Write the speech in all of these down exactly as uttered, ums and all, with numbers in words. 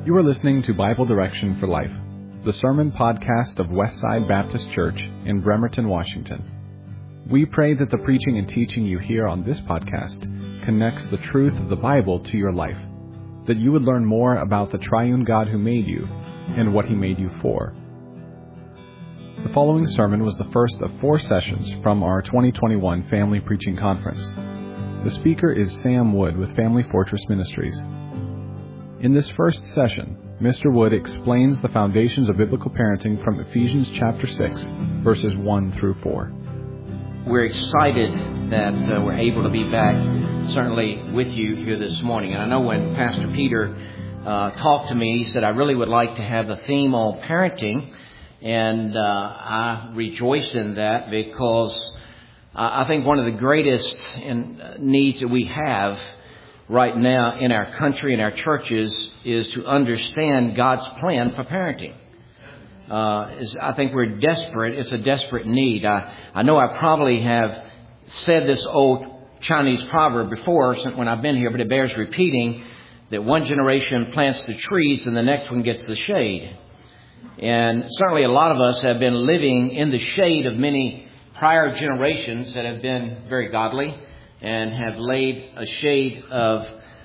You are listening to Bible Direction for Life, the sermon podcast of Westside Baptist Church in Bremerton, Washington. We pray that the preaching and teaching you hear on this podcast connects the truth of the Bible to your life, that you would learn more about the triune God who made you and what He made you for. The following sermon was the first of four sessions from our twenty twenty-one Family Preaching Conference. The speaker is Sam Wood with Family Fortress Ministries. In this first session, Mister Wood explains the foundations of biblical parenting from Ephesians chapter six, verses one through four. We're excited that uh, we're able to be back, certainly with you here this morning. And I know when Pastor Peter uh, talked to me, he said, I really would like to have a theme on parenting. And uh, I rejoice in that because I think one of the greatest in, uh, needs that we have right now in our country and our churches is to understand God's plan for parenting. Uh, is, I think we're desperate. It's a desperate need. I, I know I probably have said this old Chinese proverb before when I've been here, but it bears repeating that one generation plants the trees and the next one gets the shade. And certainly a lot of us have been living in the shade of many prior generations that have been very godly and have laid a shade of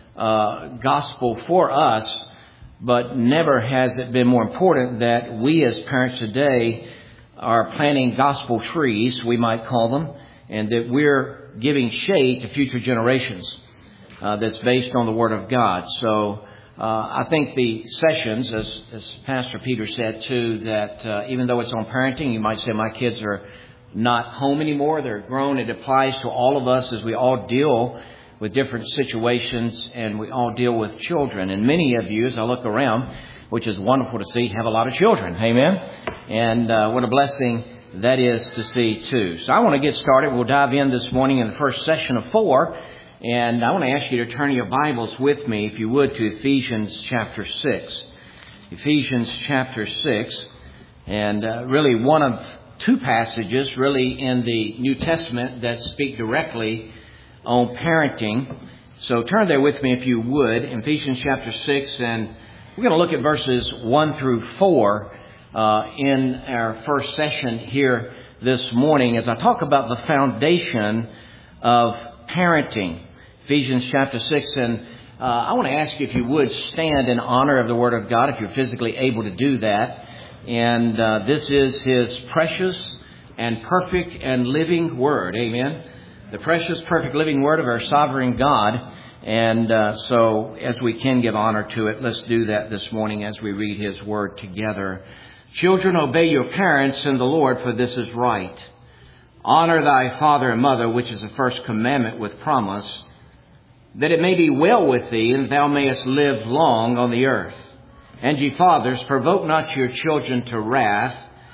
uh, gospel for us, but never has it been more important that we as parents today are planting gospel trees, we might call them, and that we're giving shade to future generations uh, that's based on the Word of God. So uh, I think the sessions, as, as Pastor Peter said too, that uh, even though it's on parenting, you might say my kids are not home anymore. They're grown. It applies to all of us as we all deal with different situations and we all deal with children. And many of you, as I look around, which is wonderful to see, have a lot of children. Amen. And uh, what a blessing that is to see too. So I want to get started. We'll dive in this morning in the first session of four. And I want to ask you to turn your Bibles with me, if you would, to Ephesians chapter six. Ephesians chapter six. And uh, really one of two passages really in the New Testament that speak directly on parenting. So turn there with me if you would, in Ephesians chapter six, and we're going to look at verses one through four uh, in our first session here this morning as I talk about the foundation of parenting. Ephesians chapter six, and uh, I want to ask you if you would stand in honor of the Word of God if you're physically able to do that. And uh, this is His precious and perfect and living Word. Amen. The precious, perfect, living Word of our sovereign God. And uh, so as we can give honor to it, let's do that this morning as we read His Word together. Children, obey your parents in the Lord, for this is right. Honor thy father and mother, which is the first commandment with promise, that it may be well with thee and thou mayest live long on the earth. And ye fathers, provoke not your children to wrath,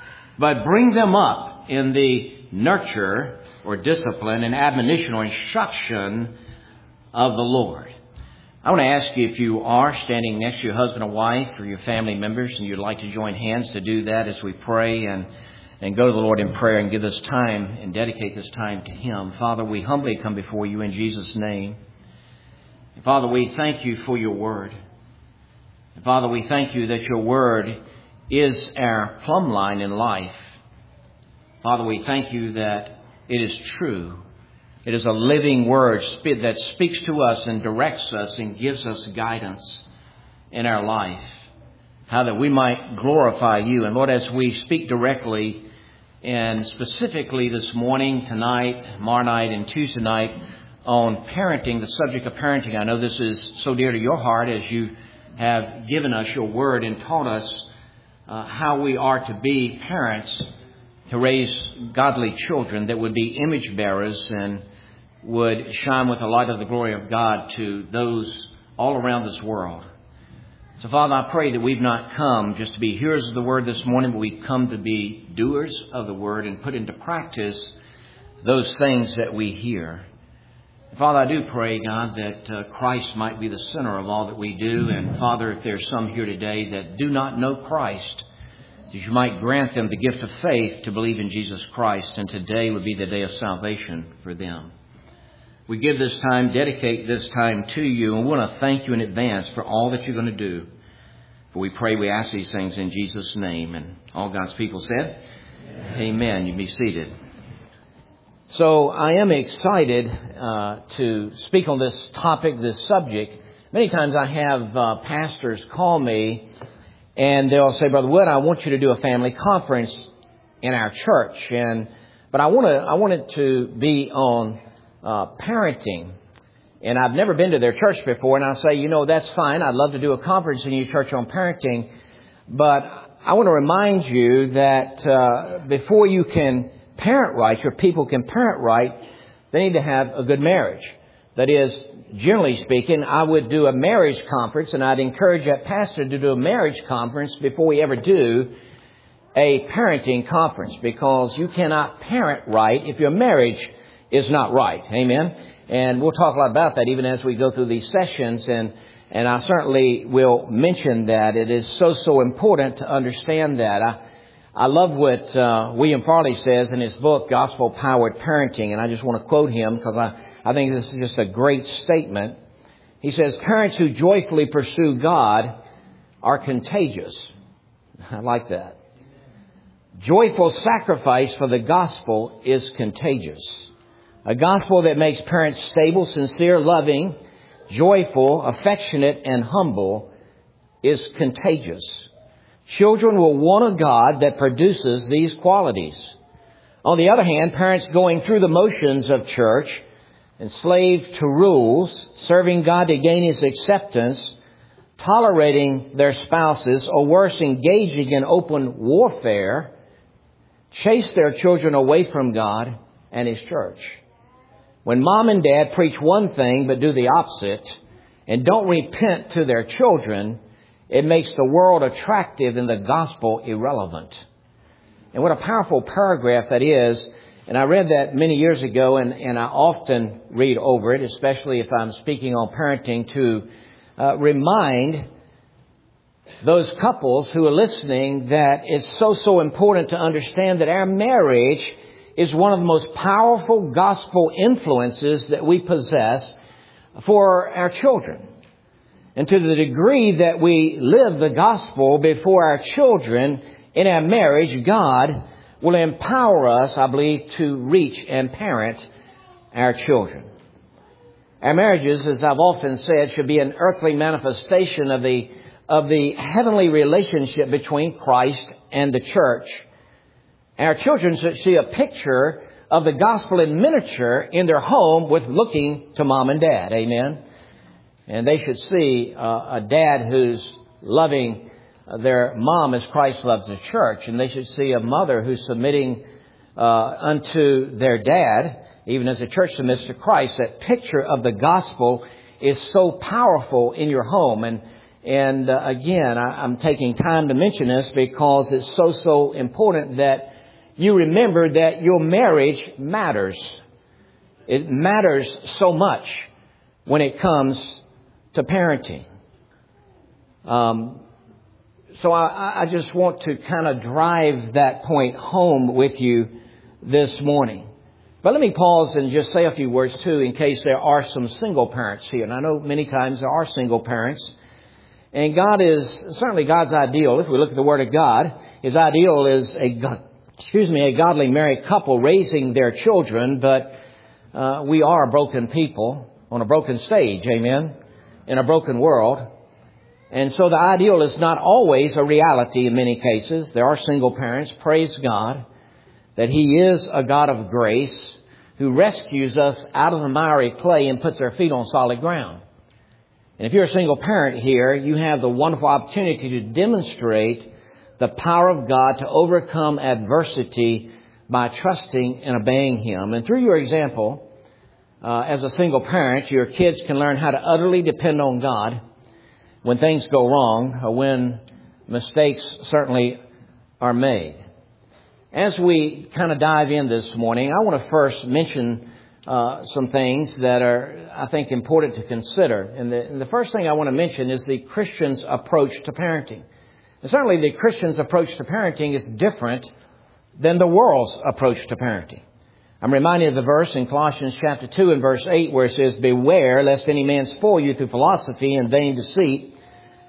but bring them up in the nurture or discipline and admonition or instruction of the Lord. I want to ask you if you are standing next to your husband or wife or your family members and you'd like to join hands to do that as we pray and, and go to the Lord in prayer and give this time and dedicate this time to Him. Father, we humbly come before you in Jesus' name. Father, we thank you for your word. Father, we thank you that your word is our plumb line in life. Father, we thank you that it is true. It is a living word that speaks to us and directs us and gives us guidance in our life. How that we might glorify you. And Lord, as we speak directly and specifically this morning, tonight, tomorrow night, and Tuesday night on parenting, the subject of parenting, I know this is so dear to your heart as you have given us your word and taught us uh, how we are to be parents to raise godly children that would be image bearers and would shine with the light of the glory of God to those all around this world. So, Father, I pray that we've not come just to be hearers of the word this morning, but we've come to be doers of the word and put into practice those things that we hear. Father, I do pray, God, that uh, Christ might be the center of all that we do. And Father, if there's some here today that do not know Christ, that you might grant them the gift of faith to believe in Jesus Christ. And today would be the day of salvation for them. We give this time, dedicate this time to you, and we want to thank you in advance for all that you're going to do. For we pray, we ask these things in Jesus' name. And all God's people said, Amen. Amen. You be seated. So I am excited uh, to speak on this topic, this subject. Many times I have uh, pastors call me and they'll say, Brother Wood, I want you to do a family conference in our church. And but I want to I want it to be on uh, parenting. And I've never been to their church before. And I say, you know, that's fine. I'd love to do a conference in your church on parenting. But I want to remind you that uh, before you can parent right, your people can parent right, they need to have a good marriage. That is, generally speaking, I would do a marriage conference, and I'd encourage that pastor to do a marriage conference before we ever do a parenting conference, because you cannot parent right if your marriage is not right. Amen? And we'll talk a lot about that even as we go through these sessions, and and I certainly will mention that. It is so, so important to understand that. I, I love what uh, William Farley says in his book, Gospel Powered Parenting, and I just want to quote him because I, I think this is just a great statement. He says, parents who joyfully pursue God are contagious. I like that. Joyful sacrifice for the gospel is contagious. A gospel that makes parents stable, sincere, loving, joyful, affectionate, and humble is contagious. Children will want a God that produces these qualities. On the other hand, parents going through the motions of church, enslaved to rules, serving God to gain His acceptance, tolerating their spouses, or worse, engaging in open warfare, chase their children away from God and His church. When mom and dad preach one thing but do the opposite and don't repent to their children, it makes the world attractive and the gospel irrelevant. And what a powerful paragraph that is. And I read that many years ago, and, and I often read over it, especially if I'm speaking on parenting, to uh, remind those couples who are listening that it's so, so important to understand that our marriage is one of the most powerful gospel influences that we possess for our children. And to the degree that we live the gospel before our children in our marriage, God will empower us, I believe, to reach and parent our children. Our marriages, as I've often said, should be an earthly manifestation of the of the heavenly relationship between Christ and the church. Our children should see a picture of the gospel in miniature in their home with looking to mom and dad. Amen. And they should see uh, a dad who's loving their mom as Christ loves the church. And they should see a mother who's submitting uh, unto their dad, even as the church submits to Christ. That picture of the gospel is so powerful in your home. And and uh, again, I, I'm taking time to mention this because it's so, so important that you remember that your marriage matters. It matters so much when it comes to parenting. Um, so I, I just want to kind of drive that point home with you this morning. But let me pause and just say a few words too, in case there are some single parents here. And I know many times there are single parents. And God is, certainly God's ideal, if we look at the Word of God, His ideal is a God. Excuse me, a godly married couple raising their children, but uh, we are broken people on a broken stage, amen, in a broken world. And so the ideal is not always a reality in many cases. There are single parents, praise God, that He is a God of grace who rescues us out of the miry clay and puts our feet on solid ground. And if you're a single parent here, you have the wonderful opportunity to demonstrate the power of God to overcome adversity by trusting and obeying Him. And through your example, uh, as a single parent, your kids can learn how to utterly depend on God when things go wrong or when mistakes certainly are made. As we kind of dive in this morning, I want to first mention uh, some things that are, I think, important to consider. And the, and the first thing I want to mention is the Christian's approach to parenting. And certainly the Christian's approach to parenting is different than the world's approach to parenting. I'm reminded of the verse in Colossians chapter two and verse eight where it says, beware lest any man spoil you through philosophy and vain deceit,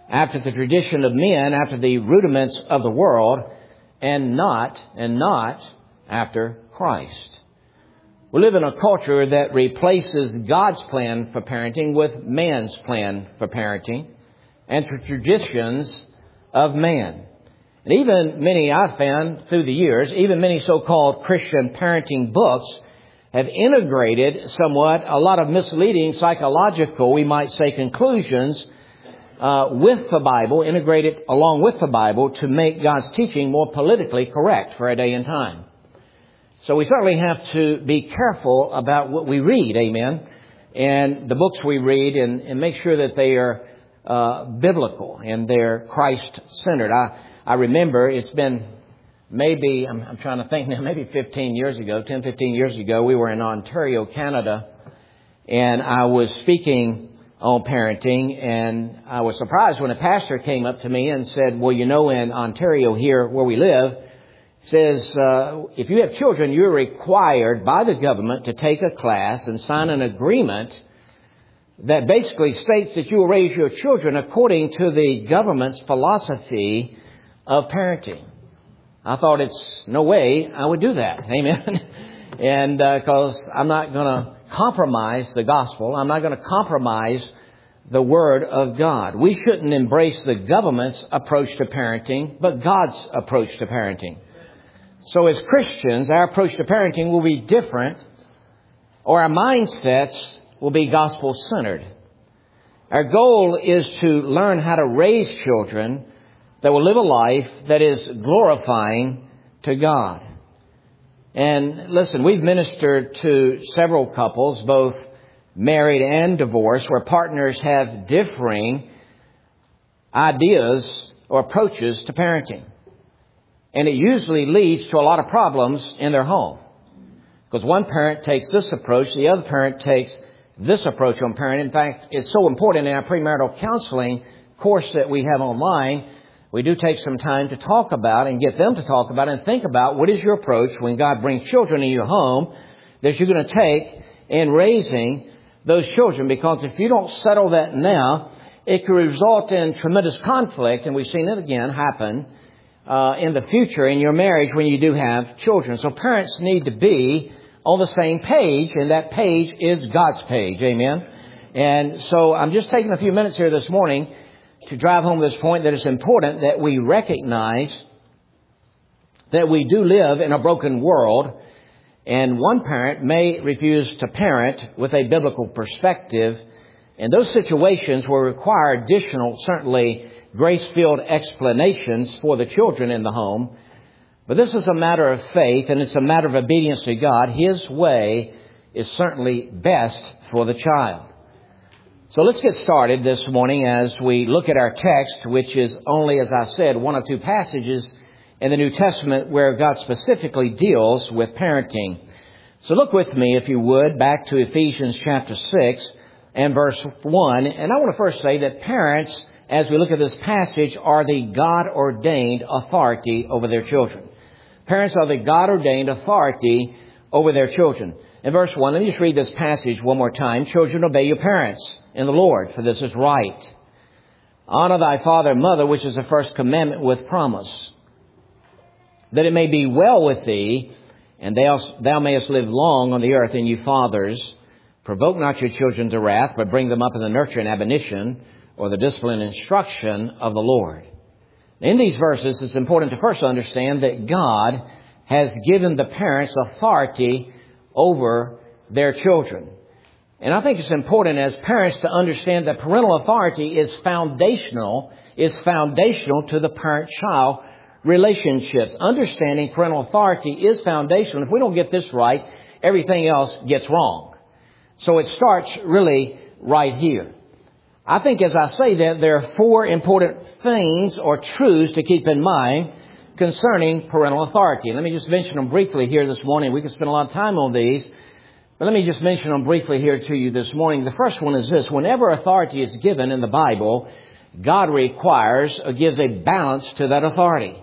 after the tradition of men, after the rudiments of the world, and not, and not after Christ. We live in a culture that replaces God's plan for parenting with man's plan for parenting and the traditions of man. And even many, I've found through the years, even many so-called Christian parenting books have integrated somewhat a lot of misleading psychological, we might say, conclusions uh, with the Bible, integrated along with the Bible to make God's teaching more politically correct for our day and time. So we certainly have to be careful about what we read, amen, and the books we read, and, and make sure that they are uh, biblical and they're Christ-centered. I, I remember it's been maybe, I'm, I'm trying to think now, maybe fifteen years ago, ten, fifteen years ago, we were in Ontario, Canada, and I was speaking on parenting, and I was surprised when a pastor came up to me and said, well, you know, in Ontario here where we live, says, uh, if you have children, you're required by the government to take a class and sign an agreement that basically states that you will raise your children according to the government's philosophy of parenting. I thought it's no way I would do that. Amen. And because uh, I'm not going to compromise the gospel. I'm not going to compromise the Word of God. We shouldn't embrace the government's approach to parenting, but God's approach to parenting. So as Christians, our approach to parenting will be different, or our mindsets will be gospel-centered. Our goal is to learn how to raise children that will live a life that is glorifying to God. And listen, we've ministered to several couples, both married and divorced, where partners have differing ideas or approaches to parenting. And it usually leads to a lot of problems in their home. Because one parent takes this approach, the other parent takes this approach on parenting. In fact, it's so important in our premarital counseling course that we have online. We do take some time to talk about and get them to talk about and think about what is your approach when God brings children in your home that you're going to take in raising those children. Because if you don't settle that now, it could result in tremendous conflict. And we've seen it again happen uh, in the future in your marriage when you do have children. So parents need to be on the same page, and that page is God's page. Amen. And so I'm just taking a few minutes here this morning to drive home this point that it's important that we recognize that we do live in a broken world, and one parent may refuse to parent with a biblical perspective, and those situations will require additional, certainly grace-filled explanations for the children in the home. But this is a matter of faith, and it's a matter of obedience to God. His way is certainly best for the child. So let's get started this morning as we look at our text, which is only, as I said, one of two passages in the New Testament where God specifically deals with parenting. So look with me, if you would, back to Ephesians chapter six and verse one. And I want to first say that parents, as we look at this passage, are the God-ordained authority over their children. Parents are the God-ordained authority over their children. In verse one, let me just read this passage one more time. Children, obey your parents in the Lord, for this is right. Honor thy father and mother, which is the first commandment with promise, that it may be well with thee, and thou, thou mayest live long on the earth. And you fathers, provoke not your children to wrath, but bring them up in the nurture and admonition, or the discipline and instruction of the Lord. In these verses, it's important to first understand that God has given the parents authority over their children. And I think it's important as parents to understand that parental authority is foundational, is foundational to the parent-child relationships. Understanding parental authority is foundational. If we don't get this right, everything else gets wrong. So it starts really right here. I think as I say that, there are four important things or truths to keep in mind concerning parental authority. And let me just mention them briefly here this morning. We can spend a lot of time on these, but let me just mention them briefly here to you this morning. The first one is this. Whenever authority is given in the Bible, God requires or gives a balance to that authority.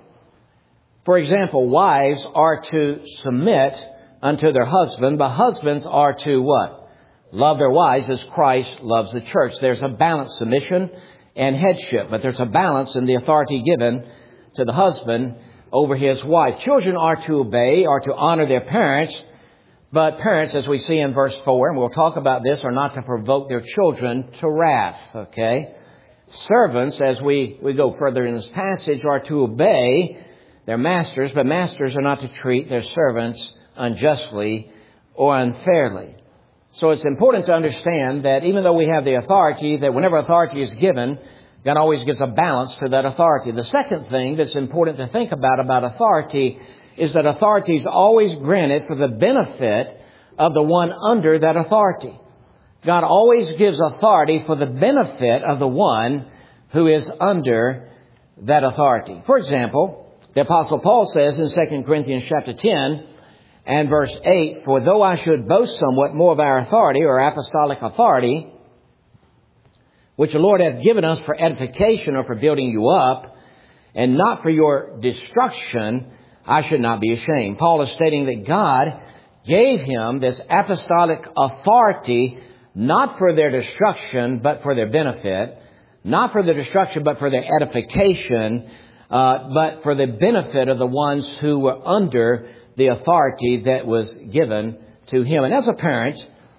For example, wives are to submit unto their husband, but husbands are to what? Love their wives as Christ loves the church. There's a balanced submission and headship. But there's a balance in the authority given to the husband over his wife. Children are to obey, are to honor their parents. But parents, as we see in verse four, and we'll talk about this, are not to provoke their children to wrath. Okay? Servants, as we, we go further in this passage, are to obey their masters, but masters are not to treat their servants unjustly or unfairly. So it's important to understand that even though we have the authority, that whenever authority is given, God always gives a balance to that authority. The second thing that's important to think about about authority is that authority is always granted for the benefit of the one under that authority. God always gives authority for the benefit of the one who is under that authority. For example, the Apostle Paul says in Second Corinthians chapter ten and verse eight, "For though I should boast somewhat more of our authority," or apostolic authority, "which the Lord hath given us for edification or for building you up, and not for your destruction, I should not be ashamed." Paul is stating that God gave him this apostolic authority not for their destruction, but for their benefit. Not for their destruction, but for their edification, uh, but for the benefit of the ones who were under the authority that was given to him. And as a parent,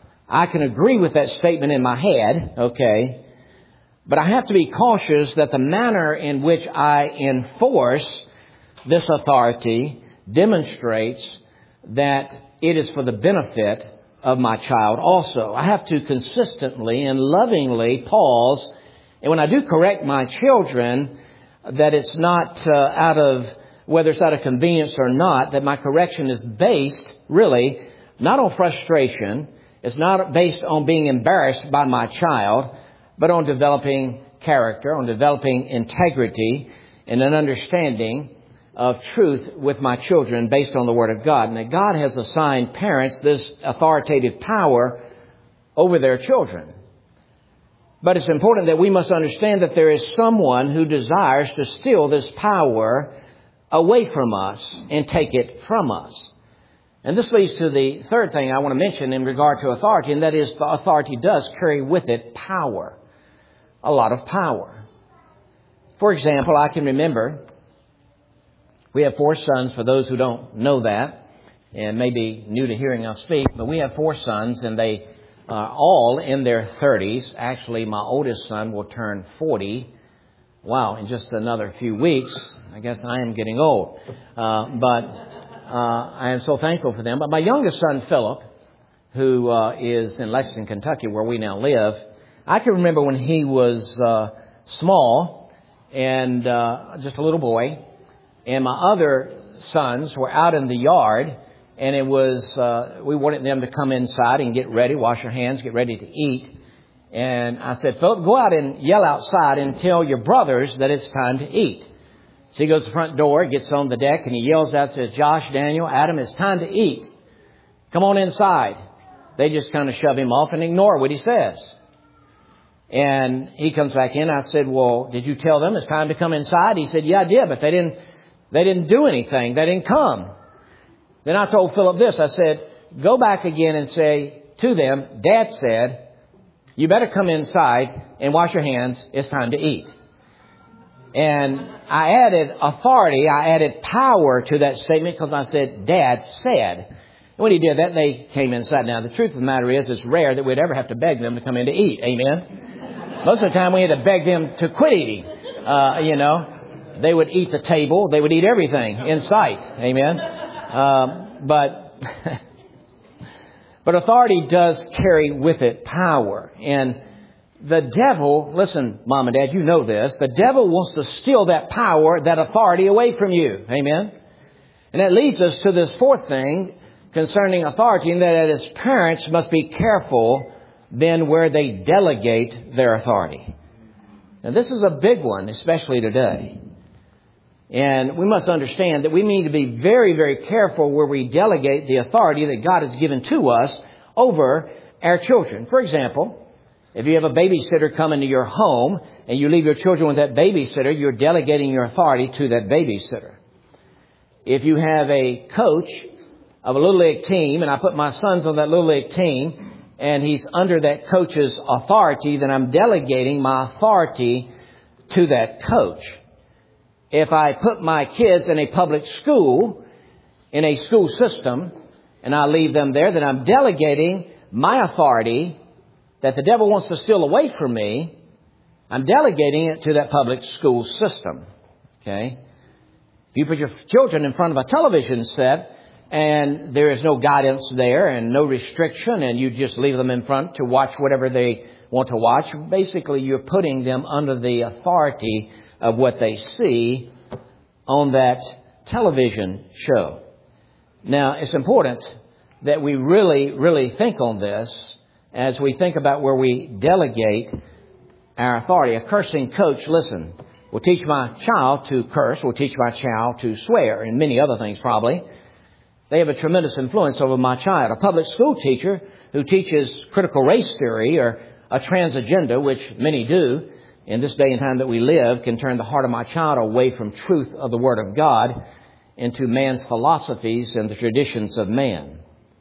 I can agree with that statement in my head, okay? But I have to be cautious that the manner in which I enforce this authority demonstrates that it is for the benefit of my child also. I have to consistently and lovingly pause, and when I do correct my children, that it's not uh, out of, whether it's out of convenience or not, that my correction is based, really, not on frustration. It's not based on being embarrassed by my child, but on developing character, on developing integrity, and an understanding of truth with my children based on the Word of God. And that God has assigned parents this authoritative power over their children. But it's important that we must understand that there is someone who desires to steal this power away from us and take it from us. And this leads to the third thing I want to mention in regard to authority, and that is the authority does carry with it power. A lot of power. For example, I can remember we have four sons, for those who don't know that, and maybe new to hearing us speak, but we have four sons, and they are all in their thirties. Actually, my oldest son will turn forty. Wow, in just another few weeks. I guess I am getting old. Uh, but uh, I am so thankful for them. But my youngest son, Philip, who uh, is in Lexington, Kentucky, where we now live, I can remember when he was uh, small and uh, just a little boy, and my other sons were out in the yard, and it was, uh, we wanted them to come inside and get ready, wash their hands, get ready to eat. And I said, "Philip, go out and yell outside and tell your brothers that it's time to eat." So he goes to the front door, gets on the deck, and he yells out, says, "Josh, Daniel, Adam, it's time to eat. Come on inside." They just kind of shove him off and ignore what he says. And he comes back in. I said, "Well, did you tell them it's time to come inside?" He said, "Yeah, I did, but they didn't, they didn't do anything. They didn't come." Then I told Philip this. I said, "Go back again and say to them, Dad said, you better come inside and wash your hands. It's time to eat." And I added authority. I added power to that statement because I said, "Dad said." And when he did that, they came inside. Now, the truth of the matter is, it's rare that we'd ever have to beg them to come in to eat. Amen. Most of the time we had to beg them to quit eating. Uh, you know, they would eat the table. They would eat everything in sight. Amen. Um, but, but authority does carry with it power. And the devil, listen, Mom and Dad, you know this. The devil wants to steal that power, that authority away from you. Amen. And that leads us to this fourth thing concerning authority, and that as parents must be careful then where they delegate their authority. Now, this is a big one, especially today. And we must understand that we need to be very, very careful where we delegate the authority that God has given to us over our children. For example, if you have a babysitter come into your home and you leave your children with that babysitter, you're delegating your authority to that babysitter. If you have a coach of a Little League team, and I put my sons on that Little League team, and he's under that coach's authority, then I'm delegating my authority to that coach. If I put my kids in a public school, in a school system, and I leave them there, then I'm delegating my authority that the devil wants to steal away from me. I'm delegating it to that public school system. Okay? If you put your children in front of a television set and there is no guidance there and no restriction and you just leave them in front to watch whatever they want to watch, basically you're putting them under the authority of what they see on that television show. Now, it's important that we really, really think on this as we think about where we delegate our authority. A cursing coach, listen, will teach my child to curse, will teach my child to swear, and many other things probably. They have a tremendous influence over my child. A public school teacher who teaches critical race theory or a trans agenda, which many do in this day and time that we live, can turn the heart of my child away from truth of the Word of God into man's philosophies and the traditions of man.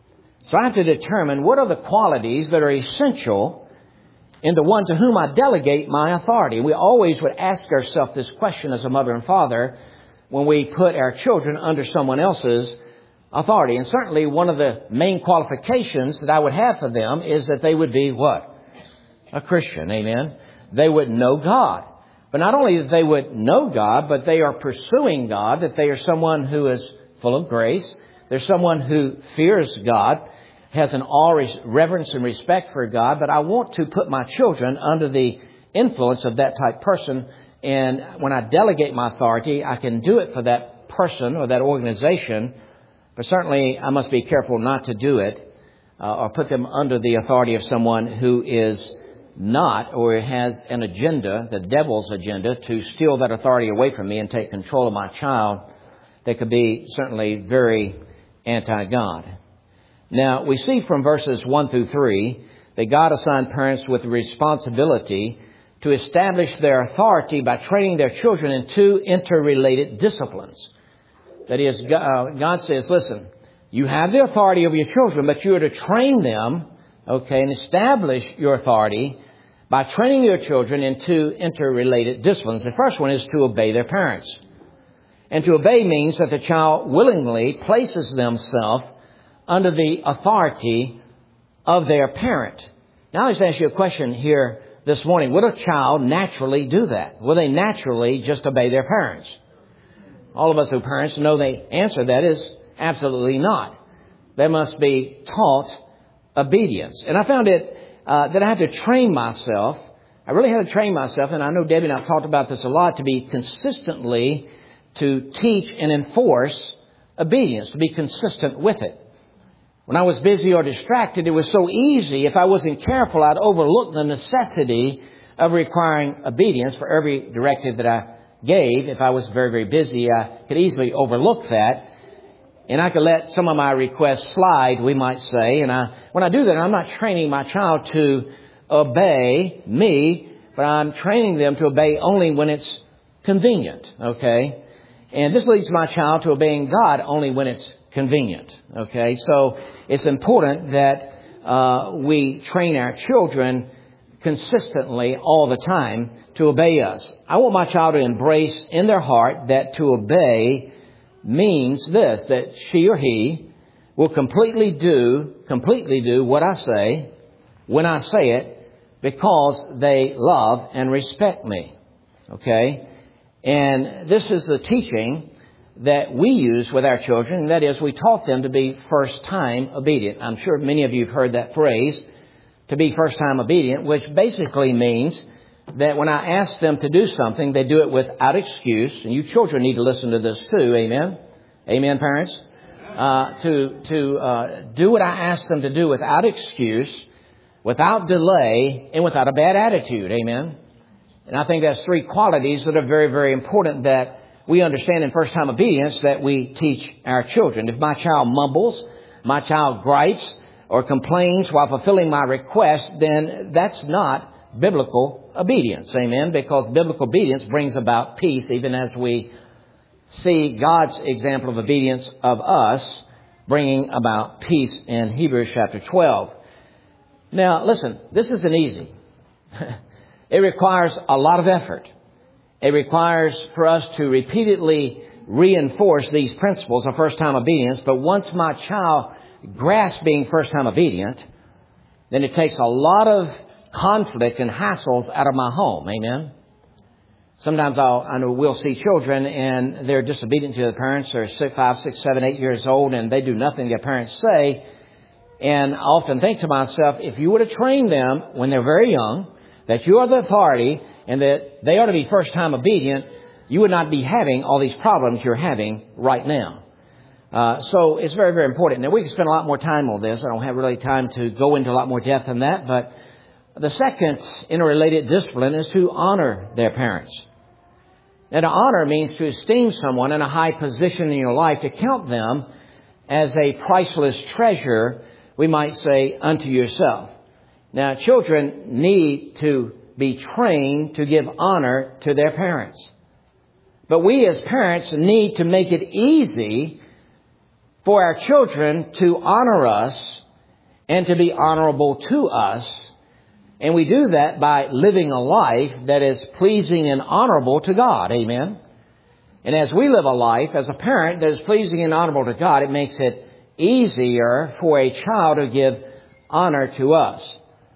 So I have to determine what are the qualities that are essential in the one to whom I delegate my authority. We always would ask ourselves this question as a mother and father when we put our children under someone else's authority. And certainly one of the main qualifications that I would have for them is that they would be what? A Christian. Amen. They would know God. But not only that they would know God, but they are pursuing God, that they are someone who is full of grace. They're someone who fears God, has an awe, reverence, and respect for God. But I want to put my children under the influence of that type person. And when I delegate my authority, I can do it for that person or that organization. But certainly I must be careful not to do it uh, or put them under the authority of someone who is not or has an agenda, the devil's agenda, to steal that authority away from me and take control of my child. That could be certainly very anti-God. Now, we see from verses one through three that God assigned parents with the responsibility to establish their authority by training their children in two interrelated disciplines. That is, God says, listen, you have the authority over your children, but you are to train them, okay, and establish your authority by training your children in two interrelated disciplines. The first one is to obey their parents. And to obey means that the child willingly places themselves under the authority of their parent. Now, I just ask you a question here this morning. Would a child naturally do that? Will they naturally just obey their parents? All of us who are parents know the answer to that is absolutely not. They must be taught obedience. And I found it uh, that I had to train myself. I really had to train myself, and I know Debbie and I have talked about this a lot, to be consistently to teach and enforce obedience, to be consistent with it. When I was busy or distracted, it was so easy. If I wasn't careful, I'd overlook the necessity of requiring obedience for every directive that I gave. If I was very, very busy, I could easily overlook that. And I could let some of my requests slide, we might say. And I, when I do that, I'm not training my child to obey me, but I'm training them to obey only when it's convenient, okay? And this leads my child to obeying God only when it's convenient, okay? So it's important that uh, we train our children consistently all the time to obey us. I want my child to embrace in their heart that to obey means this, that she or he will completely do, completely do what I say when I say it because they love and respect me, okay? And this is the teaching that we use with our children. That is, we taught them to be first-time obedient. I'm sure many of you have heard that phrase, to be first-time obedient, which basically means that when I ask them to do something, they do it without excuse. And you children need to listen to this too. Amen? Amen, parents? Uh, to to uh, do what I ask them to do without excuse, without delay, and without a bad attitude. Amen? And I think that's three qualities that are very, very important that we understand in first-time obedience that we teach our children. If my child mumbles, my child gripes, or complains while fulfilling my request, then that's not biblical obedience. Amen? Because biblical obedience brings about peace, even as we see God's example of obedience of us bringing about peace in Hebrews chapter twelve. Now, listen, this isn't easy. It requires a lot of effort. It requires for us to repeatedly reinforce these principles of first-time obedience. But once my child grasps being first-time obedient, then it takes a lot of conflict and hassles out of my home. Amen? Sometimes I'll, I know we'll see children and they're disobedient to their parents. They're six, five, six, seven, eight years old and they do nothing their parents say. And I often think to myself, if you were to train them when they're very young, that you are the authority and that they ought to be first-time obedient, you would not be having all these problems you're having right now. Uh, so it's very, very important. Now, we can spend a lot more time on this. I don't have really time to go into a lot more depth than that. But the second interrelated discipline is to honor their parents. Now, to honor means to esteem someone in a high position in your life, to count them as a priceless treasure, we might say, unto yourself. Now, children need to be trained to give honor to their parents. But we as parents need to make it easy for our children to honor us and to be honorable to us. And we do that by living a life that is pleasing and honorable to God. Amen. And as we live a life as a parent that is pleasing and honorable to God, it makes it easier for a child to give honor to us.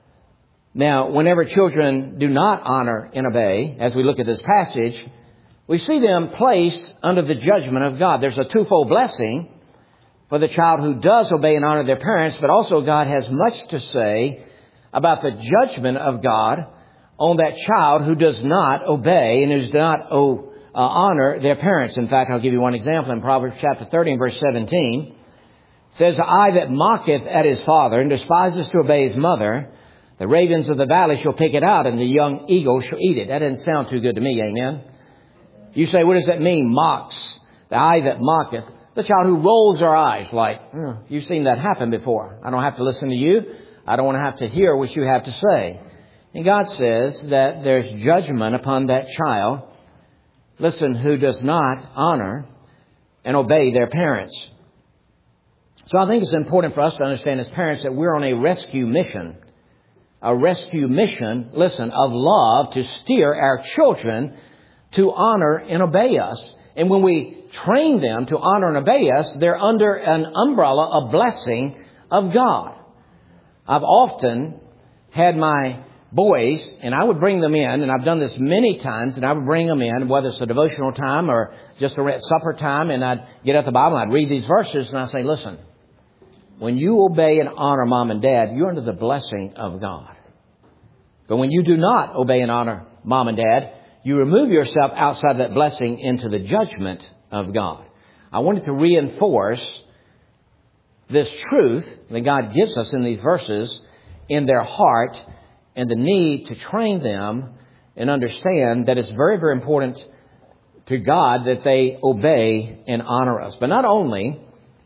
Now, whenever children do not honor and obey, as we look at this passage, we see them placed under the judgment of God. There's a twofold blessing for the child who does obey and honor their parents, but also God has much to say about the judgment of God on that child who does not obey and who does not oh, uh, honor their parents. In fact, I'll give you one example in Proverbs chapter thirty and verse seventeen. It says, "The eye that mocketh at his father and despises to obey his mother, the ravens of the valley shall pick it out, and the young eagle shall eat it." That doesn't sound too good to me, amen? You say, what does that mean, mocks? The eye that mocketh. The child who rolls their eyes like, oh, you've seen that happen before. I don't have to listen to you. I don't want to have to hear what you have to say. And God says that there's judgment upon that child, listen, who does not honor and obey their parents. So I think it's important for us to understand as parents that we're on a rescue mission. A rescue mission, listen, of love to steer our children to honor and obey us. And when we train them to honor and obey us, they're under an umbrella of blessing of God. I've often had my boys, and I would bring them in, and I've done this many times, and I would bring them in, whether it's a devotional time or just a supper time, and I'd get out the Bible, and I'd read these verses, and I'd say, listen, when you obey and honor mom and dad, you're under the blessing of God. But when you do not obey and honor mom and dad, you remove yourself outside that blessing into the judgment of God. I wanted to reinforce this truth that God gives us in these verses in their heart and the need to train them and understand that it's very, very important to God that they obey and honor us. But not only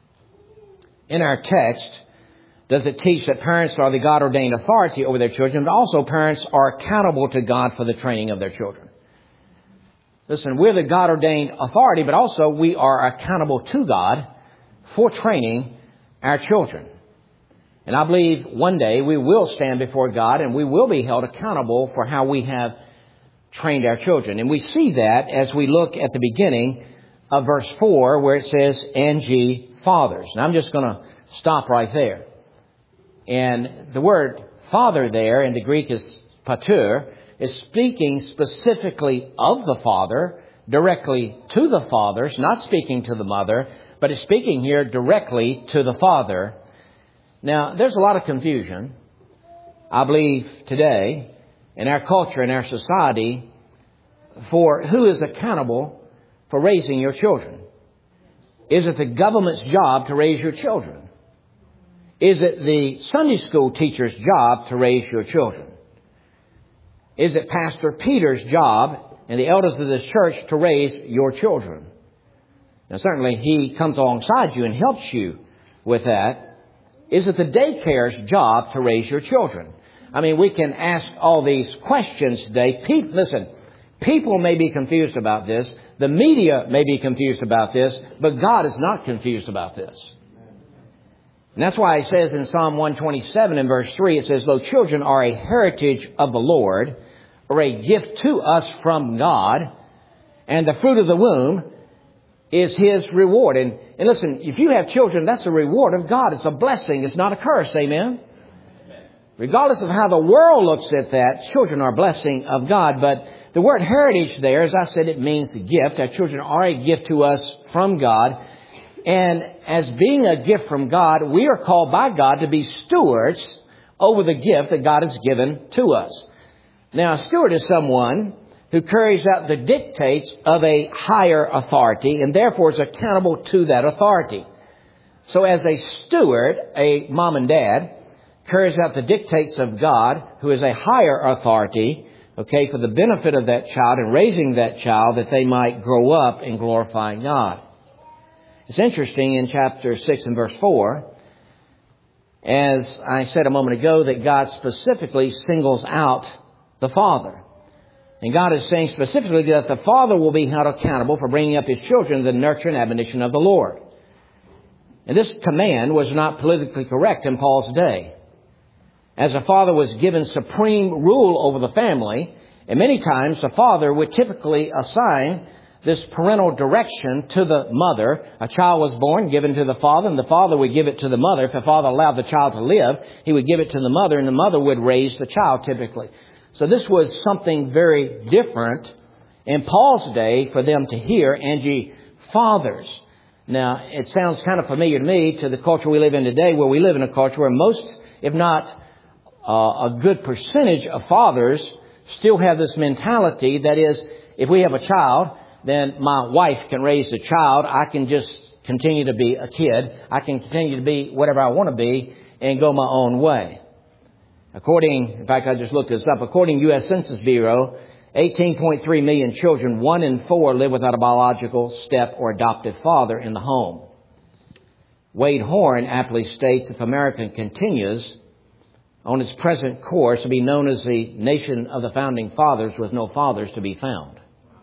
in our text does it teach that parents are the God-ordained authority over their children, but also parents are accountable to God for the training of their children. Listen, we're the God-ordained authority, but also we are accountable to God for training our children. And I believe one day we will stand before God and we will be held accountable for how we have trained our children. And we see that as we look at the beginning of verse four where it says, "And ye fathers." And I'm just going to stop right there. And the word father there in the Greek is pater, is speaking specifically of the father, directly to the fathers, not speaking to the mother, but it's speaking here directly to the father. Now, there's a lot of confusion, I believe, today in our culture, in our society, for who is accountable for raising your children. Is it the government's job to raise your children? Is it the Sunday school teacher's job to raise your children? Is it Pastor Peter's job and the elders of this church to raise your children? Now, certainly he comes alongside you and helps you with that. Is it the daycare's job to raise your children? I mean, we can ask all these questions today. People, listen, people may be confused about this. The media may be confused about this, but God is not confused about this. And that's why it says in Psalm one twenty-seven in verse three, it says, "Though children are a heritage of the Lord, or a gift to us from God, And the fruit of the womb is His reward. And, and listen, if you have children, that's a reward of God. It's a blessing. It's not a curse. Amen? Regardless of how the world looks at that, children are a blessing of God. But the word heritage there, as I said, it means a gift. Our children are a gift to us from God. And as being a gift from God, we are called by God to be stewards over the gift that God has given to us. Now, a steward is someone who carries out the dictates of a higher authority and therefore is accountable to that authority. So as a steward, a mom and dad carries out the dictates of God, who is a higher authority, okay, for the benefit of that child and raising that child that they might grow up in glorifying God. It's interesting in chapter six and verse four, as I said a moment ago, that God specifically singles out the father. And God is saying specifically that the father will be held accountable for bringing up his children in the nurture and admonition of the Lord. And this command was not politically correct in Paul's day, as the father was given supreme rule over the family. And many times the father would typically assign this parental direction to the mother. A child was born, given to the father, and the father would give it to the mother. If the father allowed the child to live, he would give it to the mother, and the mother would raise the child typically. So this was something very different in Paul's day for them to hear, and ye fathers. Now, it sounds kind of familiar to me to the culture we live in today, where we live in a culture where most, if not uh, a good percentage of fathers, still have this mentality that is, if we have a child, then my wife can raise the child. I can just continue to be a kid. I can continue to be whatever I want to be and go my own way. According, in fact, I just looked this up. According to U S Census Bureau, eighteen point three million children, one in four live without a biological step or adoptive father in the home. Wade Horn aptly states, if America continues on its present course to be known as the nation of the founding fathers with no fathers to be found.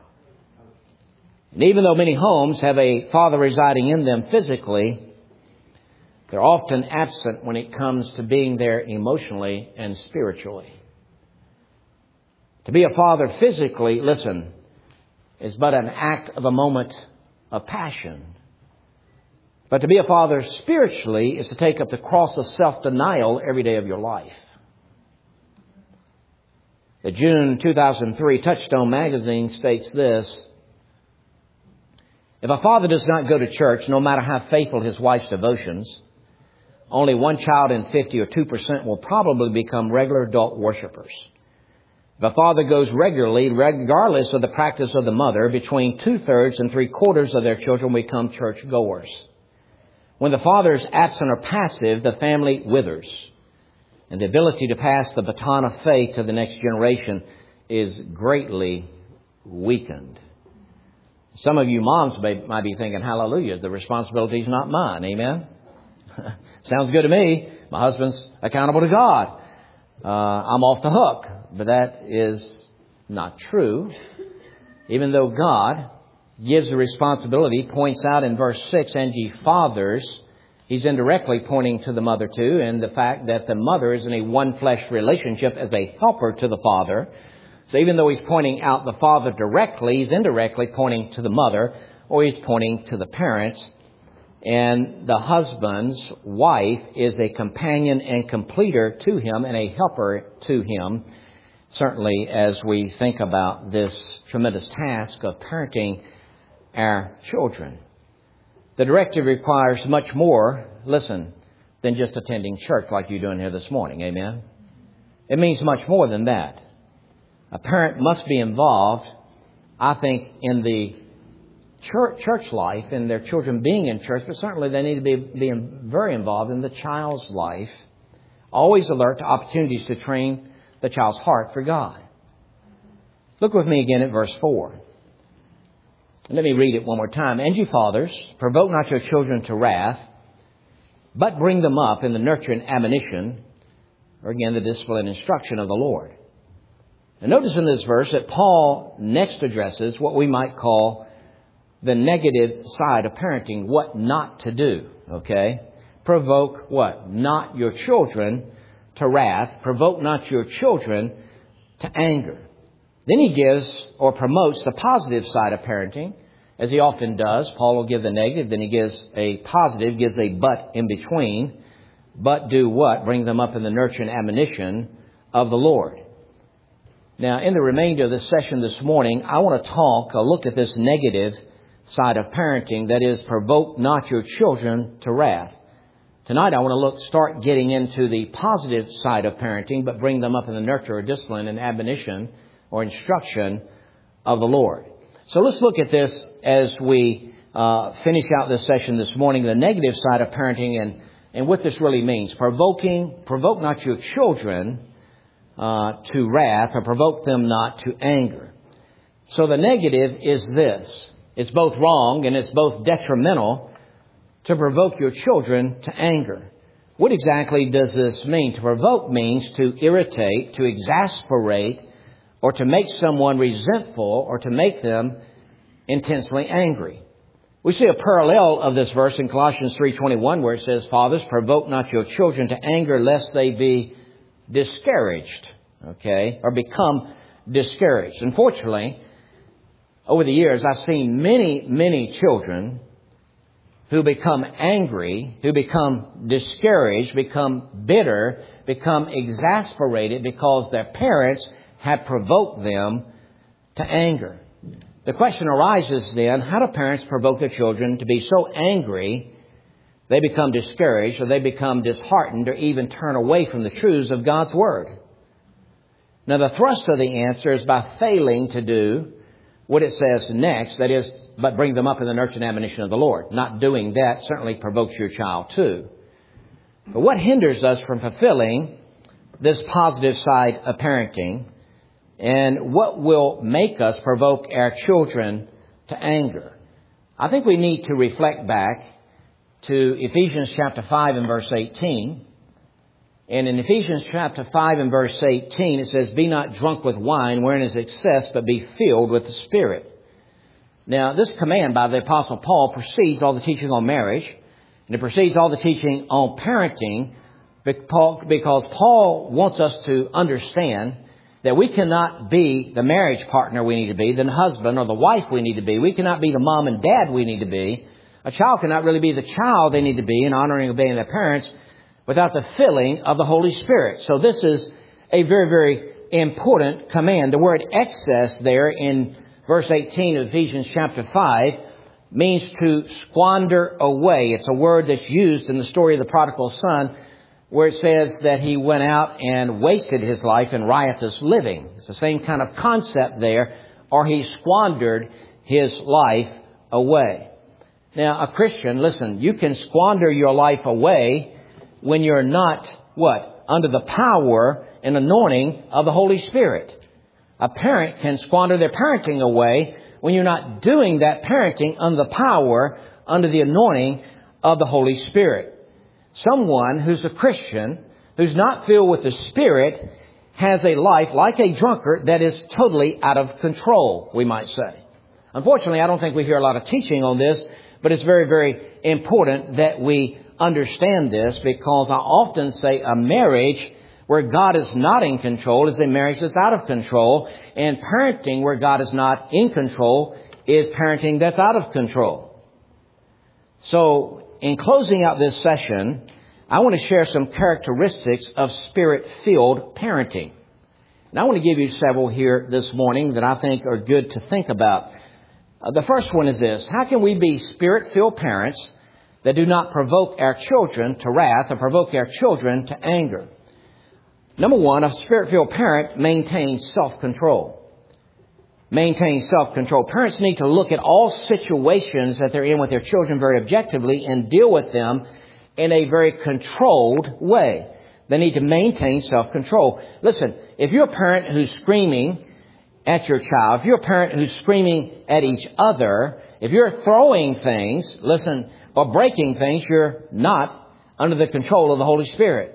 And even though many homes have a father residing in them physically, they're often absent when it comes to being there emotionally and spiritually. To be a father physically, listen, is but an act of a moment of passion. But to be a father spiritually is to take up the cross of self-denial every day of your life. The June two thousand three Touchstone magazine states this: if a father does not go to church, no matter how faithful his wife's devotions, only one child in fifty or two percent will probably become regular adult worshipers. If a father goes regularly, regardless of the practice of the mother, between two-thirds and three-quarters of their children become church-goers. When the father is absent or passive, the family withers, and the ability to pass the baton of faith to the next generation is greatly weakened. Some of you moms may, might be thinking, hallelujah, the responsibility is not mine. Amen? Sounds good to me. My husband's accountable to God. Uh, I'm off the hook. But that is not true. Even though God gives the responsibility, points out in verse six, and ye fathers, he's indirectly pointing to the mother too, and the fact that the mother is in a one-flesh relationship as a helper to the father. So even though he's pointing out the father directly, he's indirectly pointing to the mother, or he's pointing to the parents. And the husband's wife is a companion and completer to him and a helper to him, certainly as we think about this tremendous task of parenting our children. The directive requires much more, listen, than just attending church like you're doing here this morning. Amen? It means much more than that. A parent must be involved, I think, in the church, church life and their children being in church, but certainly they need to be, be very involved in the child's life, always alert to opportunities to train the child's heart for God. Look with me again at verse four. Let me read it one more time. And you fathers, provoke not your children to wrath, but bring them up in the nurture and admonition, or again, the discipline and instruction of the Lord. And notice in this verse that Paul next addresses what we might call the negative side of parenting, what not to do, okay? Provoke what? Not your children to wrath. Provoke not your children to anger. Then he gives or promotes the positive side of parenting, as he often does. Paul will give the negative, then he gives a positive, gives a but in between. But do what? Bring them up in the nurture and admonition of the Lord. Now, in the remainder of this session this morning, I want to talk, uh, look at this negative side of parenting, that is, provoke not your children to wrath. Tonight, I want to look, start getting into the positive side of parenting, but bring them up in the nurture or discipline and admonition or instruction of the Lord. So let's look at this as we uh, finish out this session this morning, the negative side of parenting and, and what this really means. Provoking, provoke not your children uh, to wrath, or provoke them not to anger. So the negative is this. It's both wrong and it's both detrimental to provoke your children to anger. What exactly does this mean? To provoke means to irritate, to exasperate, or to make someone resentful, or to make them intensely angry. We see a parallel of this verse in Colossians three twenty-one, where it says, "Fathers, provoke not your children to anger, lest they be discouraged," okay, or become discouraged. Unfortunately, over the years, I've seen many, many children who become angry, who become discouraged, become bitter, become exasperated because their parents have provoked them to anger. The question arises then, how do parents provoke their children to be so angry they become discouraged, or they become disheartened, or even turn away from the truths of God's Word? Now, the thrust of the answer is by failing to do what it says next, that is, but bring them up in the nurture and admonition of the Lord. Not doing that certainly provokes your child too. But what hinders us from fulfilling this positive side of parenting, and what will make us provoke our children to anger? I think we need to reflect back to Ephesians chapter five and verse eighteen. And in Ephesians chapter five and verse eighteen, it says, "Be not drunk with wine, wherein is excess, but be filled with the Spirit." Now, this command by the Apostle Paul precedes all the teaching on marriage, and it precedes all the teaching on parenting, because Paul wants us to understand that we cannot be the marriage partner we need to be, the husband or the wife we need to be. We cannot be the mom and dad we need to be. A child cannot really be the child they need to be in honoring and obeying their parents without the filling of the Holy Spirit. So this is a very, very important command. The word excess there in verse eighteen of Ephesians chapter five means to squander away. It's a word that's used in the story of the prodigal son, where it says that he went out and wasted his life in riotous living. It's the same kind of concept there, or he squandered his life away. Now, a Christian, listen, you can squander your life away when you're not, what? Under the power and anointing of the Holy Spirit. A parent can squander their parenting away when you're not doing that parenting under the power, under the anointing of the Holy Spirit. Someone who's a Christian, who's not filled with the Spirit, has a life like a drunkard that is totally out of control, we might say. Unfortunately, I don't think we hear a lot of teaching on this, but it's very, very important that we understand this, because I often say a marriage where God is not in control is a marriage that's out of control, and parenting where God is not in control is parenting that's out of control. So, in closing out this session, I want to share some characteristics of Spirit-filled parenting. And I want to give you several here this morning that I think are good to think about. Uh, the first one is this: how can we be Spirit-filled parents that do not provoke our children to wrath or provoke our children to anger? Number one, a Spirit-filled parent maintains self-control. Maintains self-control. Parents need to look at all situations that they're in with their children very objectively and deal with them in a very controlled way. They need to maintain self-control. Listen, if you're a parent who's screaming at your child, if you're a parent who's screaming at each other, if you're throwing things, listen, or breaking things, you're not under the control of the Holy Spirit.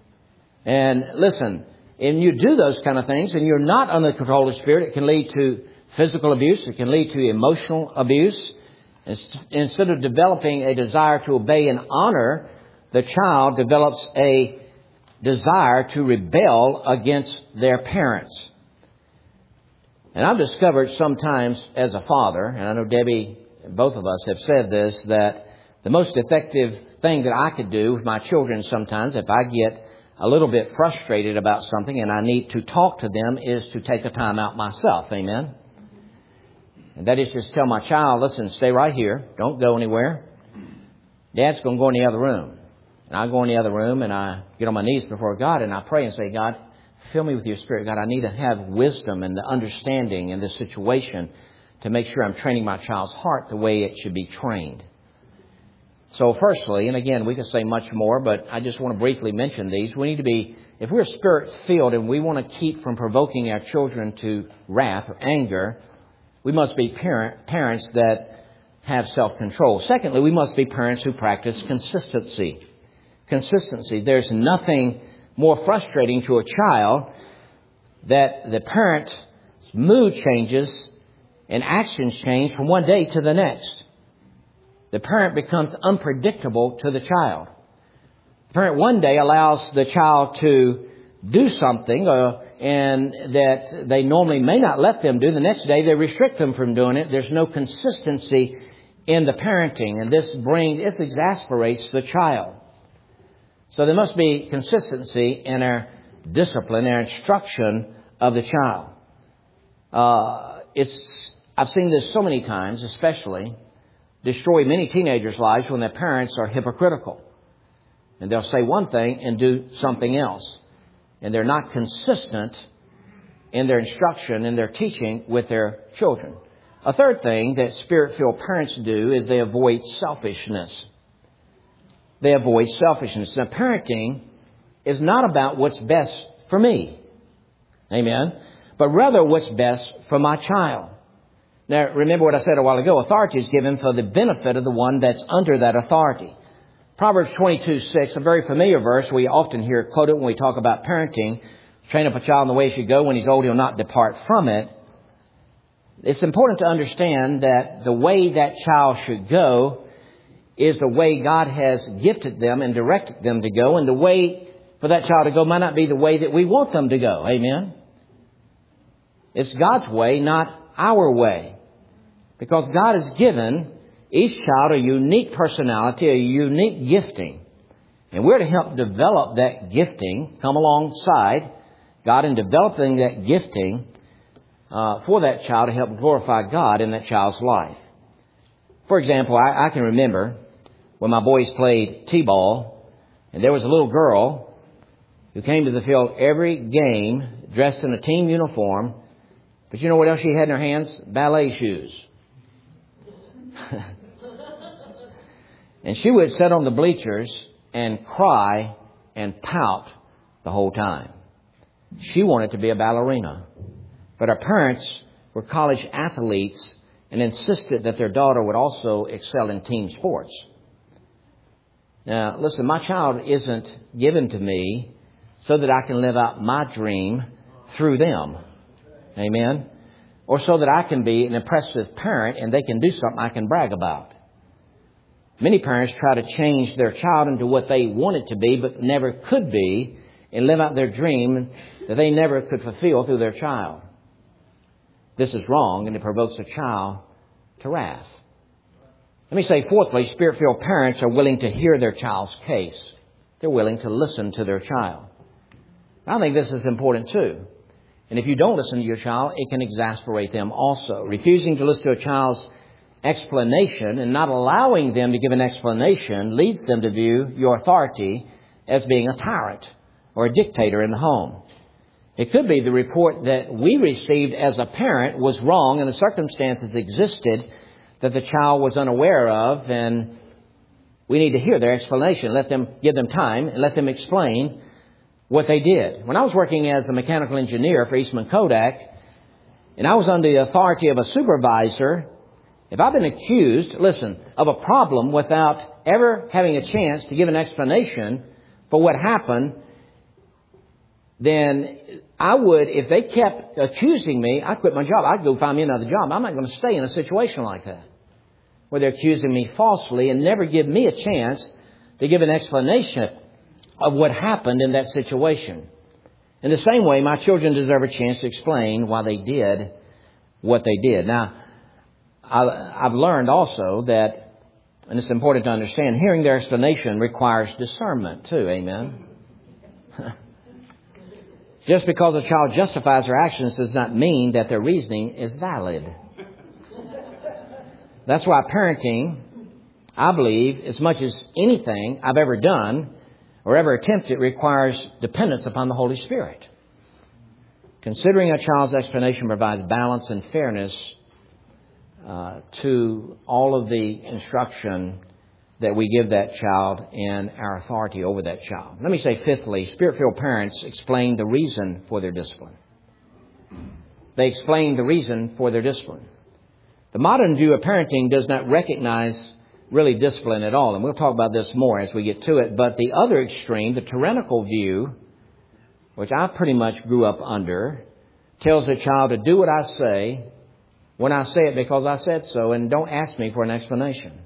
And listen, and you do those kind of things and you're not under the control of the Spirit, it can lead to physical abuse. It can lead to emotional abuse. Instead of developing a desire to obey and honor, the child develops a desire to rebel against their parents. And I've discovered sometimes as a father, and I know Debbie, both of us have said this, that the most effective thing that I could do with my children sometimes, if I get a little bit frustrated about something and I need to talk to them, is to take a time out myself. Amen? And that is just tell my child, listen, stay right here. Don't go anywhere. Dad's going to go in the other room. And I go in the other room and I get on my knees before God and I pray and say, God, fill me with your Spirit. God, I need to have wisdom and the understanding in this situation to make sure I'm training my child's heart the way it should be trained. So firstly, and again, we could say much more, but I just want to briefly mention these. We need to be, if we're Spirit-filled and we want to keep from provoking our children to wrath or anger, we must be parent, parents that have self-control. Secondly, we must be parents who practice consistency. Consistency. There's nothing more frustrating to a child that the parent's mood changes and actions change from one day to the next. The parent becomes unpredictable to the child. The parent one day allows the child to do something uh, and that they normally may not let them do. The next day they restrict them from doing it. There's no consistency in the parenting, and this brings, this exasperates the child. So there must be consistency in our discipline, our instruction of the child. Uh, it's I've seen this so many times, especially destroy many teenagers' lives when their parents are hypocritical. And they'll say one thing and do something else. And they're not consistent in their instruction and their teaching with their children. A third thing that Spirit-filled parents do is they avoid selfishness. They avoid selfishness. Now, parenting is not about what's best for me. Amen. But rather what's best for my child. Now, remember what I said a while ago. Authority is given for the benefit of the one that's under that authority. Proverbs twenty-two six, a very familiar verse. We often hear it quoted when we talk about parenting. Train up a child in the way he should go. When he's old, he'll not depart from it. It's important to understand that the way that child should go is the way God has gifted them and directed them to go. And the way for that child to go might not be the way that we want them to go. Amen? It's God's way, not our way. Because God has given each child a unique personality, a unique gifting. And we're to help develop that gifting, come alongside God in developing that gifting uh, for that child to help glorify God in that child's life. For example, I, I can remember when my boys played t-ball, and there was a little girl who came to the field every game dressed in a team uniform. But you know what else she had in her hands? Ballet shoes. And she would sit on the bleachers and cry and pout the whole time. She wanted to be a ballerina. But her parents were college athletes and insisted that their daughter would also excel in team sports. Now, listen, my child isn't given to me so that I can live out my dream through them. Amen? Or so that I can be an impressive parent and they can do something I can brag about. Many parents try to change their child into what they want it to be but never could be and live out their dream that they never could fulfill through their child. This is wrong and it provokes a child to wrath. Let me say fourthly, Spirit-filled parents are willing to hear their child's case. They're willing to listen to their child. I think this is important too. And if you don't listen to your child, it can exasperate them also. Refusing to listen to a child's explanation and not allowing them to give an explanation leads them to view your authority as being a tyrant or a dictator in the home. It could be the report that we received as a parent was wrong and the circumstances existed that the child was unaware of, and we need to hear their explanation. Let them give them time and let them explain what they did. When I was working as a mechanical engineer for Eastman Kodak, and I was under the authority of a supervisor, if I've been accused, listen, of a problem without ever having a chance to give an explanation for what happened, then I would, if they kept accusing me, I'd quit my job. I'd go find me another job. I'm not going to stay in a situation like that, where they're accusing me falsely and never give me a chance to give an explanation of what happened in that situation. In the same way, my children deserve a chance to explain why they did what they did. Now, I, I've learned also that, and it's important to understand, hearing their explanation requires discernment too. Amen. Just because a child justifies their actions does not mean that their reasoning is valid. That's why parenting, I believe, as much as anything I've ever done or ever attempted, requires dependence upon the Holy Spirit. Considering a child's explanation provides balance and fairness uh, to all of the instruction that we give that child and our authority over that child. Let me say, fifthly, Spirit-filled parents explain the reason for their discipline. They explain the reason for their discipline. The modern view of parenting does not recognize really discipline at all, and we'll talk about this more as we get to it. But the other extreme, the tyrannical view, which I pretty much grew up under, tells a child to do what I say when I say it because I said so, and don't ask me for an explanation.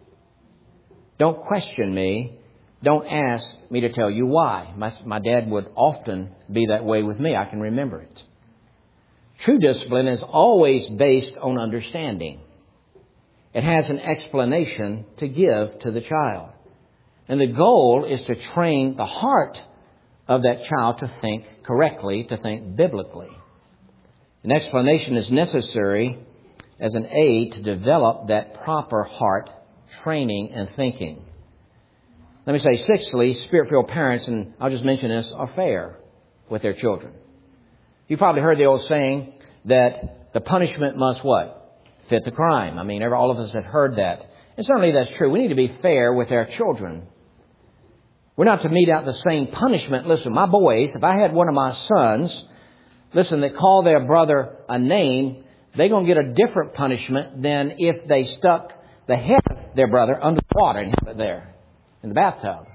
Don't question me. Don't ask me to tell you why. My, my dad would often be that way with me. I can remember it. True discipline is always based on understanding. It has an explanation to give to the child. And the goal is to train the heart of that child to think correctly, to think biblically. An explanation is necessary as an aid to develop that proper heart training and thinking. Let me say, sixthly, Spirit-filled parents, and I'll just mention this, are fair with their children. You probably heard the old saying that the punishment must what? Fit the crime. I mean, all of us have heard that. And certainly that's true. We need to be fair with our children. We're not to mete out the same punishment. Listen, my boys, if I had one of my sons, listen, that call their brother a name, they're going to get a different punishment than if they stuck the head of their brother under the water and held it there in the bathtub.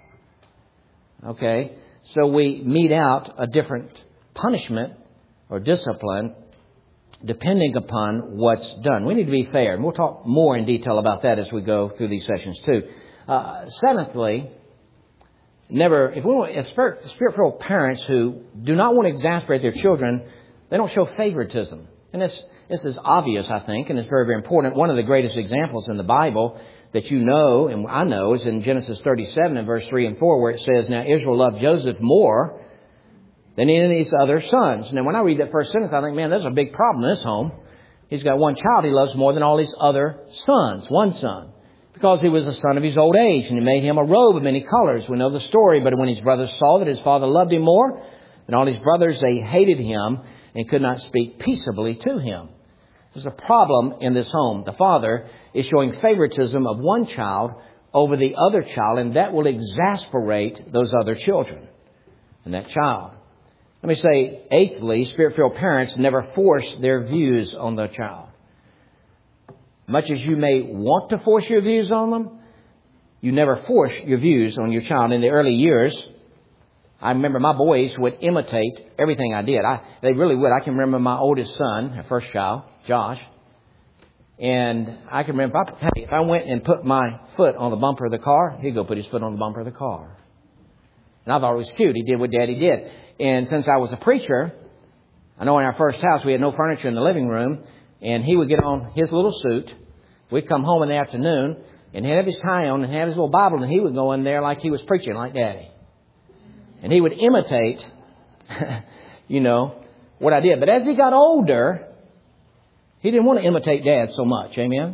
Okay? So we mete out a different punishment or discipline depending upon what's done. We need to be fair. And we'll talk more in detail about that as we go through these sessions too. Uh, seventhly, never, if we want, as Spirit-filled parents who do not want to exasperate their children, they don't show favoritism. And this, this is obvious, I think, and it's very, very important. One of the greatest examples in the Bible that you know, and I know, is in Genesis thirty-seven and verse three and four, where it says, "Now Israel loved Joseph more than any of his other sons." Now, when I read that first sentence, I think, man, there's a big problem in this home. He's got one child he loves more than all his other sons, one son. Because he was the son of his old age, and he made him a robe of many colors. We know the story, but when his brothers saw that his father loved him more than all his brothers, they hated him and could not speak peaceably to him. There's a problem in this home. The father is showing favoritism of one child over the other child, and that will exasperate those other children and that child. Let me say, eighthly, Spirit-filled parents never force their views on their child. Much as you may want to force your views on them, you never force your views on your child. In the early years, I remember my boys would imitate everything I did. I, they really would. I can remember my oldest son, our first child, Josh. And I can remember, if I, hey, if I went and put my foot on the bumper of the car, he'd go put his foot on the bumper of the car. And I thought it was cute. He did what Daddy did. And since I was a preacher, I know in our first house we had no furniture in the living room. And he would get on his little suit. We'd come home in the afternoon and he'd have his tie on and have his little Bible, and he would go in there like he was preaching like Daddy. And he would imitate, you know, what I did. But as he got older, he didn't want to imitate Dad so much. Amen?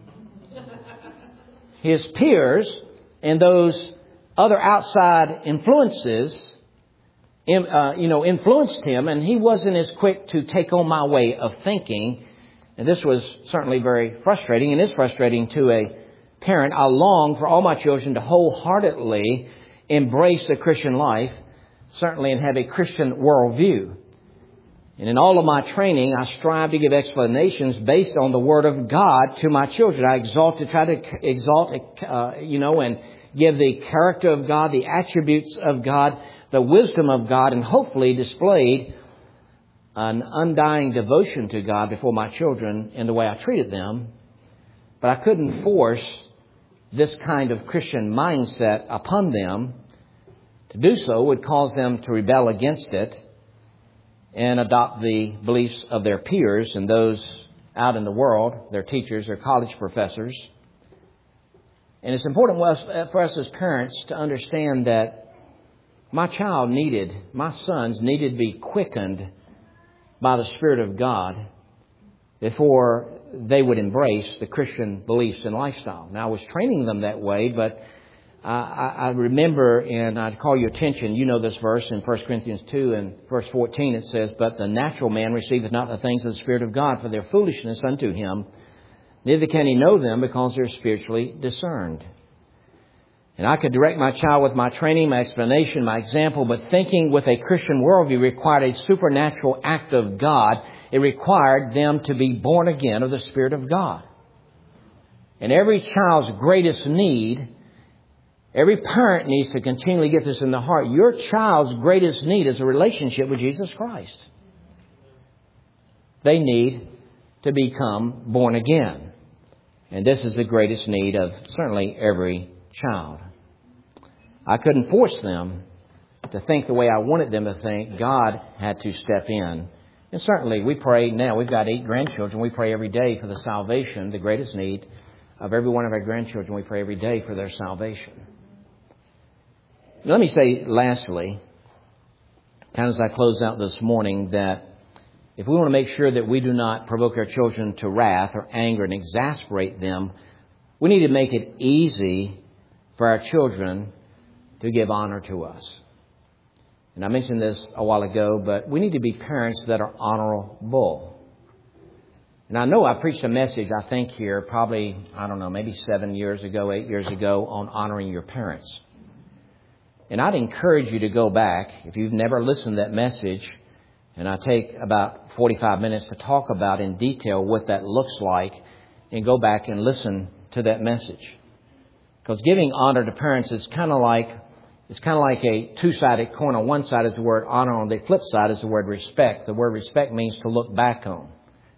His peers and those other outside influences, uh, you know, influenced him, and he wasn't as quick to take on my way of thinking. And this was certainly very frustrating, and is frustrating to a parent. I long for all my children to wholeheartedly embrace the Christian life, certainly, and have a Christian worldview. And in all of my training, I strive to give explanations based on the Word of God to my children. I exalt to try to exalt, uh, you know, and give the character of God, the attributes of God, the wisdom of God, and hopefully displayed an undying devotion to God before my children in the way I treated them. But I couldn't force this kind of Christian mindset upon them. To do so would cause them to rebel against it and adopt the beliefs of their peers and those out in the world, their teachers, their college professors. And it's important for us as parents to understand that my child needed, my sons needed to be quickened by the Spirit of God before they would embrace the Christian beliefs and lifestyle. Now, I was training them that way, but I, I remember, and I'd call your attention, you know this verse in First Corinthians two and verse fourteen, it says, "But the natural man receiveth not the things of the Spirit of God, for their foolishness unto him. Neither can he know them, because they're spiritually discerned." And I could direct my child with my training, my explanation, my example, but thinking with a Christian worldview required a supernatural act of God. It required them to be born again of the Spirit of God. And every child's greatest need, every parent needs to continually get this in the heart. Your child's greatest need is a relationship with Jesus Christ. They need to become born again. And this is the greatest need of certainly every child. I couldn't force them to think the way I wanted them to think. God had to step in. And certainly we pray now. We've got eight grandchildren. We pray every day for the salvation, the greatest need of every one of our grandchildren. We pray every day for their salvation. Let me say lastly, kind of as I close out this morning, that if we want to make sure that we do not provoke our children to wrath or anger and exasperate them, we need to make it easy for our children to give honor to us. And I mentioned this a while ago, but we need to be parents that are honorable. And I know I preached a message, I think here, probably, I don't know, maybe seven years ago, eight years ago, on honoring your parents. And I'd encourage you to go back, if you've never listened to that message, and I take about forty-five minutes to talk about in detail what that looks like, and go back and listen to that message. Because giving honor to parents is kind of like, it's kind of like a two-sided coin. On one side is the word honor, on the flip side is the word respect. The word respect means to look back on.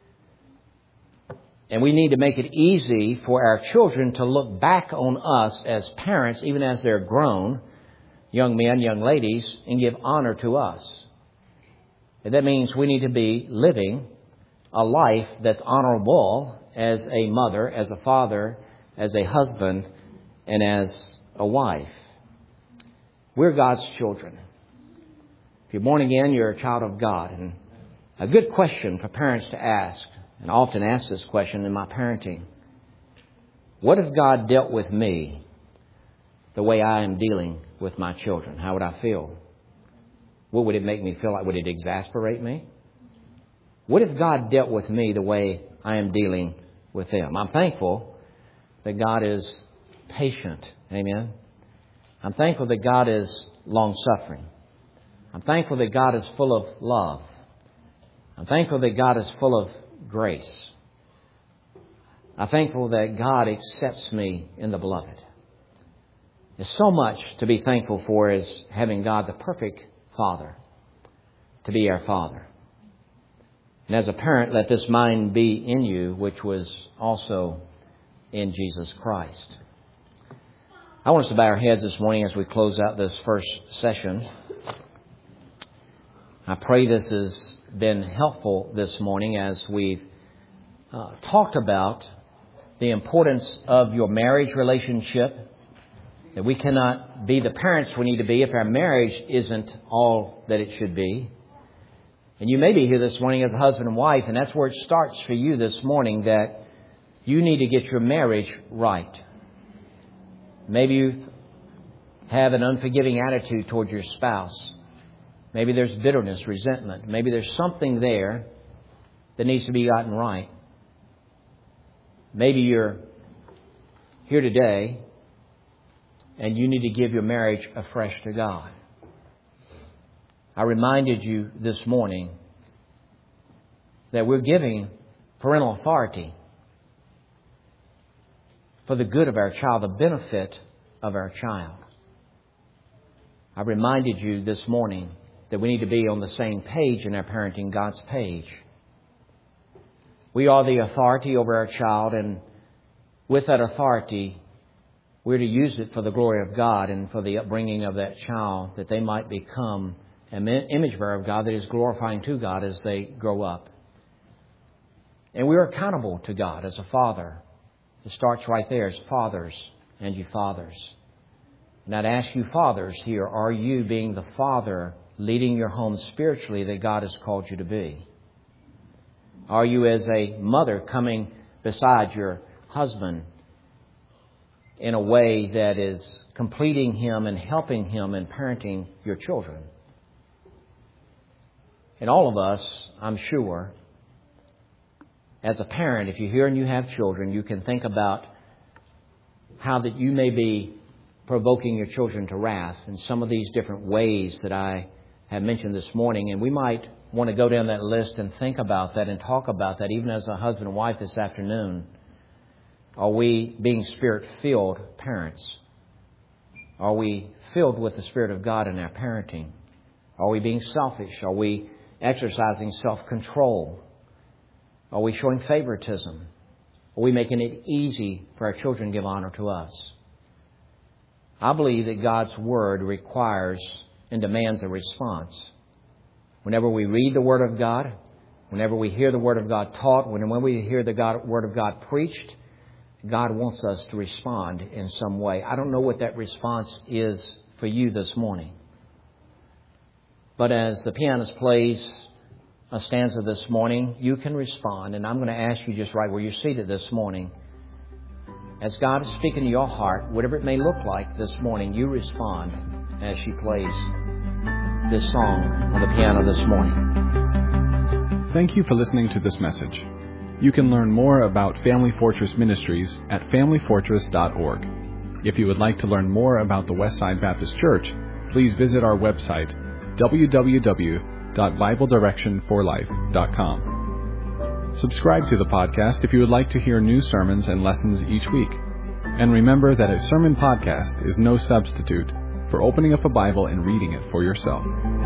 And we need to make it easy for our children to look back on us as parents, even as they're grown, young men, young ladies, and give honor to us. And that means we need to be living a life that's honorable as a mother, as a father, as a husband, and as a wife. We're God's children. If you're born again, you're a child of God. And a good question for parents to ask, and I often ask this question in my parenting: what if God dealt with me the way I am dealing with my children? How would I feel? What would it make me feel like? Would it exasperate me? What if God dealt with me the way I am dealing with them? I'm thankful that God is patient. Amen. I'm thankful that God is long-suffering. I'm thankful that God is full of love. I'm thankful that God is full of grace. I'm thankful that God accepts me in the beloved. There's so much to be thankful for as having God, the perfect Father, to be our Father. And as a parent, let this mind be in you, which was also in Jesus Christ. I want us to bow our heads this morning as we close out this first session. I pray this has been helpful this morning as we've uh, talked about the importance of your marriage relationship, that we cannot be the parents we need to be if our marriage isn't all that it should be. And you may be here this morning as a husband and wife, and that's where it starts for you this morning, that you need to get your marriage right. Maybe you have an unforgiving attitude toward your spouse. Maybe there's bitterness, resentment. Maybe there's something there that needs to be gotten right. Maybe you're here today and you need to give your marriage afresh to God. I reminded you this morning that we're giving parental authority for the good of our child, the benefit of our child. I reminded you this morning that we need to be on the same page in our parenting, God's page. We are the authority over our child, and with that authority, we're to use it for the glory of God and for the upbringing of that child, that they might become an image bearer of God that is glorifying to God as they grow up. And we're accountable to God as a father. It starts right there as fathers and you fathers. And I'd ask you fathers here, are you being the father leading your home spiritually that God has called you to be? Are you as a mother coming beside your husband in a way that is completing him and helping him in parenting your children? And all of us, I'm sure, as a parent, if you're here and you have children, you can think about how that you may be provoking your children to wrath in some of these different ways that I have mentioned this morning. And we might want to go down that list and think about that and talk about that even as a husband and wife this afternoon. Are we being Spirit-filled parents? Are we filled with the Spirit of God in our parenting? Are we being selfish? Are we exercising self-control? Are we showing favoritism? Are we making it easy for our children to give honor to us? I believe that God's Word requires and demands a response. Whenever we read the Word of God, whenever we hear the Word of God taught, whenever we hear the God, Word of God preached, God wants us to respond in some way. I don't know what that response is for you this morning. But as the pianist plays a stanza this morning, you can respond. And I'm going to ask you just right where you're seated this morning. As God is speaking to your heart, whatever it may look like this morning, you respond as she plays this song on the piano this morning. Thank you for listening to this message. You can learn more about Family Fortress Ministries at family fortress dot org. If you would like to learn more about the Westside Baptist Church, please visit our website, w w w dot bible direction for life dot com. Subscribe to the podcast if you would like to hear new sermons and lessons each week. And remember that a sermon podcast is no substitute for opening up a Bible and reading it for yourself.